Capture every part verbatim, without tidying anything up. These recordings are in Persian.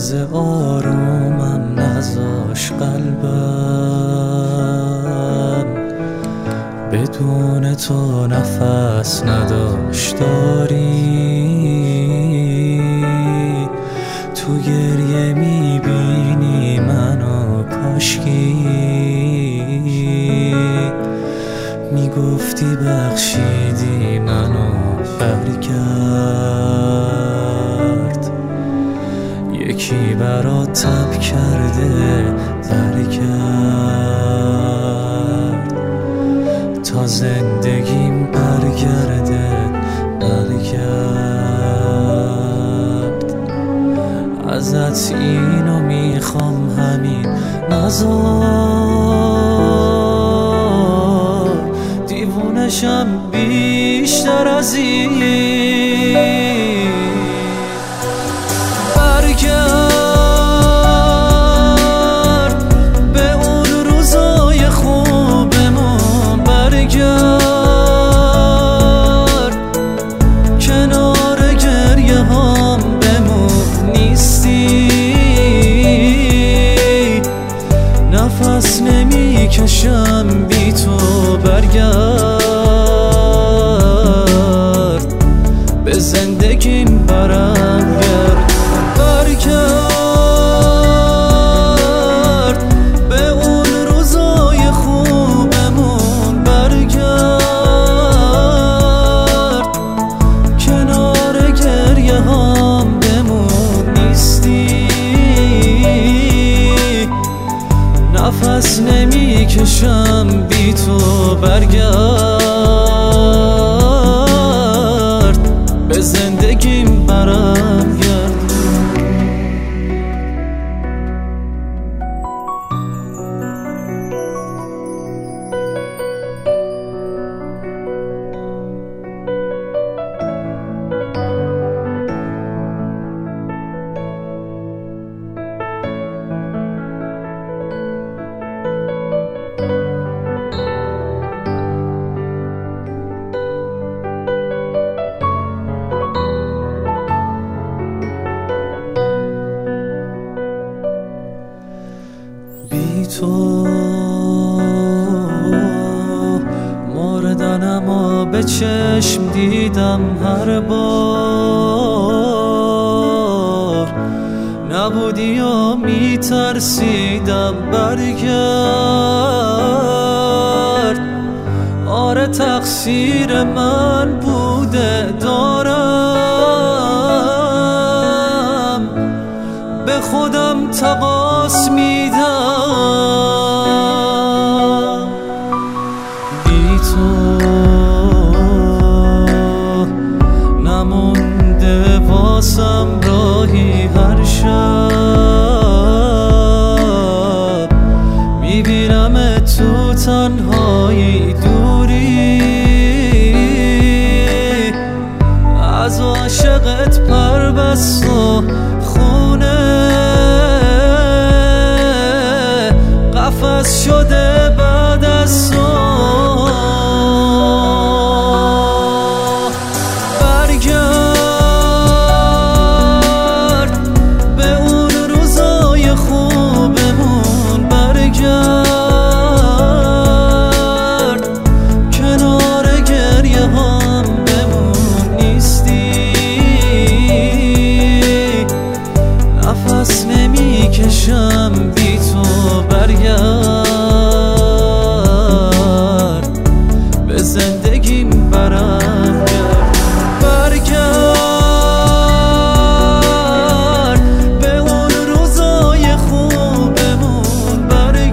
روز آرومم نذاش قلبم بدون تو نفس نداشت داری. تو گریه میبینی منو کاشکی میگفتی بخشیدی منو برگرد. یکی برات تب کرده برگرد تا زندگیم برگرده برگرد. ازت اینو میخوام همین نذار دیوونشم بیشتر از این. برگرد به اون روزای خوبمون برگرد کنار گریه هام بمون. نیستی نفس نمیکشم بی تو. برگرد به زندگیم برم گرد. برگرد به اون روزای خوبمون برگرد کنار گریه هام بمون. نیستی نفس نمیکشم بی تو. برگرد به زندگیم برم گرد. بی تو مردنم و به چشم دیدم هر بار. نبودی و میترسیدم برگرد. آره تقصیر من بوده دارم به خودم تقاص میدم. بی تو نمونده واسم راهی. هر شب میبینم تو تنهایی دوری از عاشقت پر بست و خونه قفس شده بعد از تو. برگرد به اون روزای خوبمون برگرد کنار گریه هام بمون. نیستی نفس نمیکشم بی تو. برگرد به زندگیم برم گرد. برگرد به اون روزای خوبمون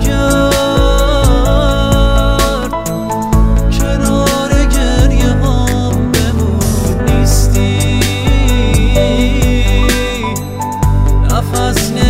برگرد کنار گریه هام بمون. نیستی نفس